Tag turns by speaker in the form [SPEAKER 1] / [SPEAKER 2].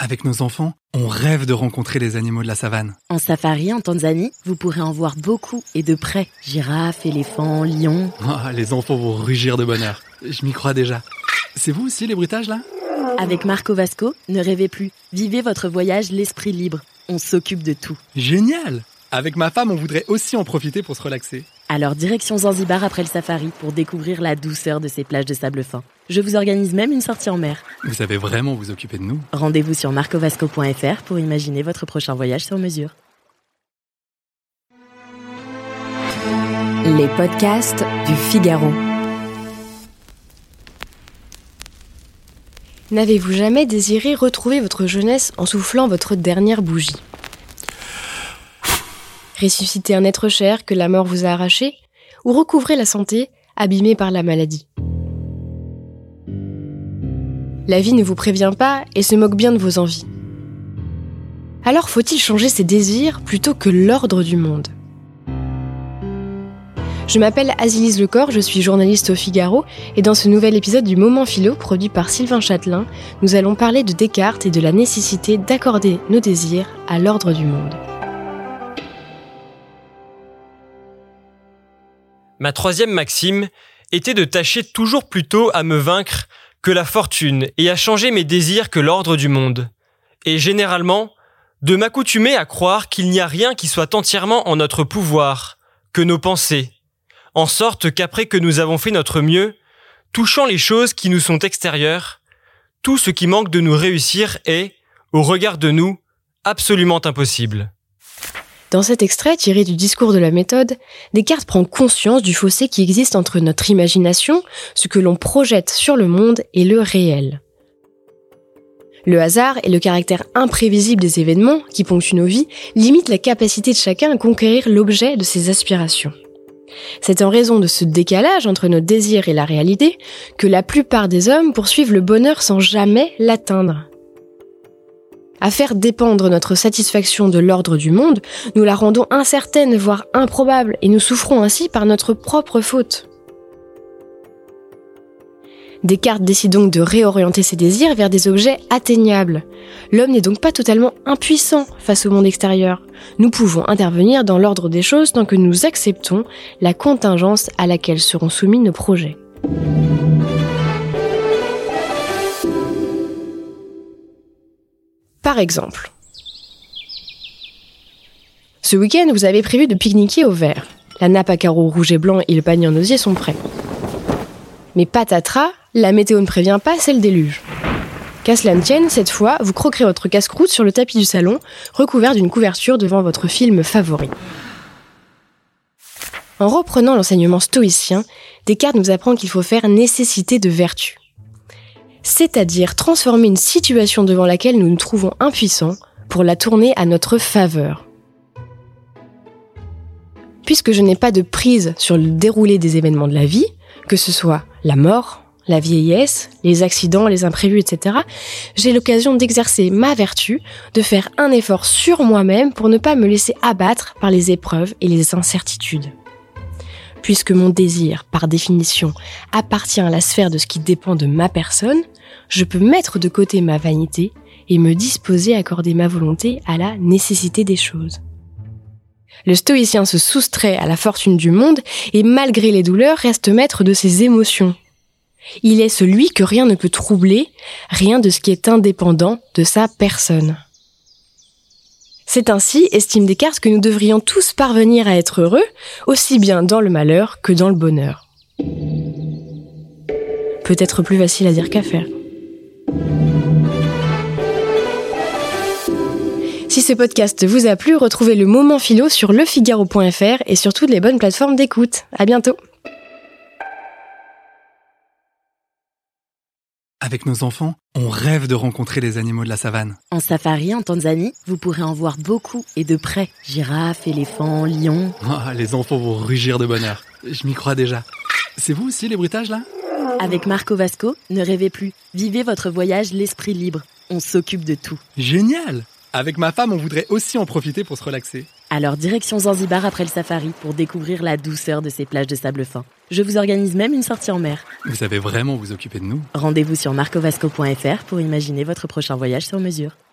[SPEAKER 1] Avec nos enfants, on rêve de rencontrer les animaux de la savane.
[SPEAKER 2] En safari en Tanzanie, vous pourrez en voir beaucoup et de près. Girafes, éléphants, lions.
[SPEAKER 1] Oh, les enfants vont rugir de bonheur. Je m'y crois déjà. C'est vous aussi les bruitages là ?
[SPEAKER 2] Avec Marco Vasco, ne rêvez plus. Vivez votre voyage l'esprit libre. On s'occupe de tout.
[SPEAKER 1] Génial ! Avec ma femme, on voudrait aussi en profiter pour se relaxer.
[SPEAKER 2] Alors direction Zanzibar après le safari pour découvrir la douceur de ces plages de sable fin. Je vous organise même une sortie en mer.
[SPEAKER 1] Vous savez vraiment vous occuper de nous.
[SPEAKER 2] Rendez-vous sur marcovasco.fr pour imaginer votre prochain voyage sur mesure.
[SPEAKER 3] Les podcasts du Figaro. N'avez-vous jamais désiré retrouver votre jeunesse en soufflant votre dernière bougie ? Ressusciter un être cher que la mort vous a arraché ? Ou recouvrer la santé, abîmée par la maladie ? La vie ne vous prévient pas et se moque bien de vos envies. Alors faut-il changer ses désirs plutôt que l'ordre du monde ? Je m'appelle Azilise Lecor, je suis journaliste au Figaro et dans ce nouvel épisode du Moment Philo produit par Sylvain Châtelain, nous allons parler de Descartes et de la nécessité d'accorder nos désirs à l'ordre du monde.
[SPEAKER 4] Ma troisième maxime était de tâcher toujours plutôt à me vaincre que la fortune et à changer mes désirs que l'ordre du monde. Et généralement, de m'accoutumer à croire qu'il n'y a rien qui soit entièrement en notre pouvoir, que nos pensées. En sorte qu'après que nous avons fait notre mieux, touchant les choses qui nous sont extérieures, tout ce qui manque de nous réussir est, au regard de nous, absolument impossible.
[SPEAKER 3] Dans cet extrait tiré du discours de la méthode, Descartes prend conscience du fossé qui existe entre notre imagination, ce que l'on projette sur le monde, et le réel. Le hasard et le caractère imprévisible des événements qui ponctuent nos vies limitent la capacité de chacun à conquérir l'objet de ses aspirations. C'est en raison de ce décalage entre nos désirs et la réalité que la plupart des hommes poursuivent le bonheur sans jamais l'atteindre. À faire dépendre notre satisfaction de l'ordre du monde, nous la rendons incertaine, voire improbable, et nous souffrons ainsi par notre propre faute. Descartes décide donc de réorienter ses désirs vers des objets atteignables. L'homme n'est donc pas totalement impuissant face au monde extérieur. Nous pouvons intervenir dans l'ordre des choses tant que nous acceptons la contingence à laquelle seront soumis nos projets. Par exemple, ce week-end, vous avez prévu de pique-niquer au vert. La nappe à carreaux rouge et blanc et le panier en osier sont prêts. Mais patatras, la météo ne prévient pas, c'est le déluge. Qu'à cela ne tienne, cette fois, vous croquerez votre casse-croûte sur le tapis du salon, recouvert d'une couverture devant votre film favori. En reprenant l'enseignement stoïcien, Descartes nous apprend qu'il faut faire nécessité de vertu. C'est-à-dire transformer une situation devant laquelle nous nous trouvons impuissants pour la tourner à notre faveur. Puisque je n'ai pas de prise sur le déroulé des événements de la vie, que ce soit la mort, la vieillesse, les accidents, les imprévus, etc., j'ai l'occasion d'exercer ma vertu, de faire un effort sur moi-même pour ne pas me laisser abattre par les épreuves et les incertitudes. Puisque mon désir, par définition, appartient à la sphère de ce qui dépend de ma personne, je peux mettre de côté ma vanité et me disposer à accorder ma volonté à la nécessité des choses. Le stoïcien se soustrait à la fortune du monde et malgré les douleurs reste maître de ses émotions. Il est celui que rien ne peut troubler, rien de ce qui est indépendant de sa personne. C'est ainsi, estime Descartes, que nous devrions tous parvenir à être heureux, aussi bien dans le malheur que dans le bonheur. Peut-être plus facile à dire qu'à faire. Si ce podcast vous a plu, retrouvez le Moment Philo sur lefigaro.fr et sur toutes les bonnes plateformes d'écoute. À bientôt.
[SPEAKER 1] Avec nos enfants, on rêve de rencontrer les animaux de la savane.
[SPEAKER 2] En safari en Tanzanie, vous pourrez en voir beaucoup et de près. Girafes, éléphants, lions.
[SPEAKER 1] Oh, les enfants vont rugir de bonheur. Je m'y crois déjà. C'est vous aussi les bruitages là ?
[SPEAKER 2] Avec Marco Vasco, ne rêvez plus. Vivez votre voyage l'esprit libre. On s'occupe de tout.
[SPEAKER 1] Génial ! Avec ma femme, on voudrait aussi en profiter pour se relaxer.
[SPEAKER 2] Alors direction Zanzibar après le safari pour découvrir la douceur de ces plages de sable fin. Je vous organise même une sortie en mer.
[SPEAKER 1] Vous savez vraiment vous occuper de nous.
[SPEAKER 2] Rendez-vous sur marcovasco.fr pour imaginer votre prochain voyage sur mesure.